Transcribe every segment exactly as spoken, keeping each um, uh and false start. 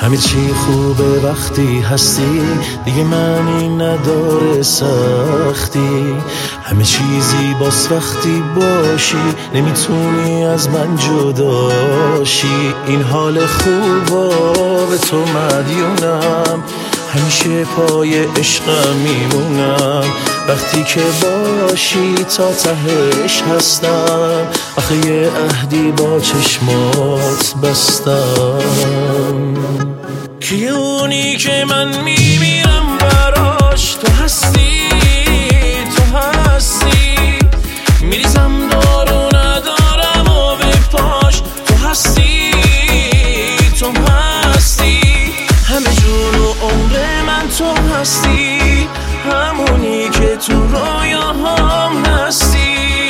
همه چی خوبه وقتی هستی، دیگه معنی نداره سختی. همه چیزی باس وقتی باشی، نمیتونی از من جداشی. این حال خوبا به تو مدیونم، همیشه پای عشقم میمونم. وقتی که باشی تا تهش هستم، آخه یه عهدی با چشمات بستم. کیه اونی که من میمیرم براش؟ تو هستی، تو هستی. میریزم دارو ندارم و به پاش. تو هستی، تو هستی. همه جون و عمر من تو هستی، همونی که تو رویاهام هستی.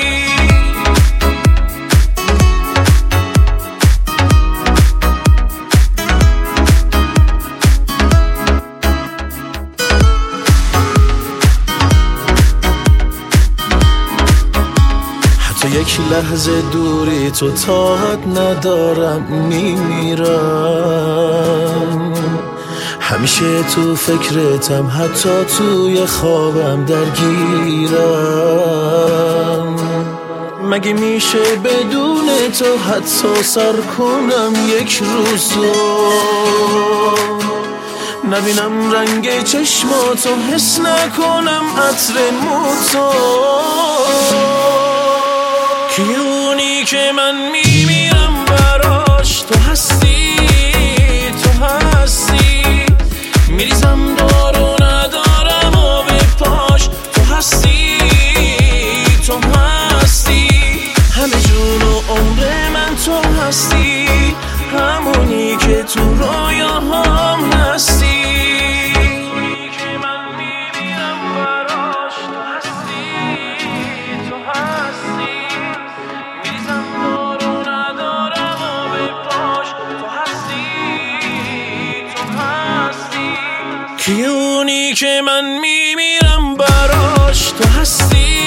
حتی یک لحظه دوری تو طاقت ندارم، میمیرم. همیشه تو فکرتم، حتی توی خوابم درگیرم. مگه میشه بدون تو حتی سر کنم یک روزو؟ نبینم رنگ چشماتو، حس نکنم عطر موتو. کیه اونی که من میمیرم براش؟ تو هستی، تو هستی. میریزم دارو ندارم و به پاش. تو هستی، تو هستی. همه جون و عمر من تو هستی، همونی که تو رویاهام هستی. کیه اونی که من میمیرم براش؟ تو هستی،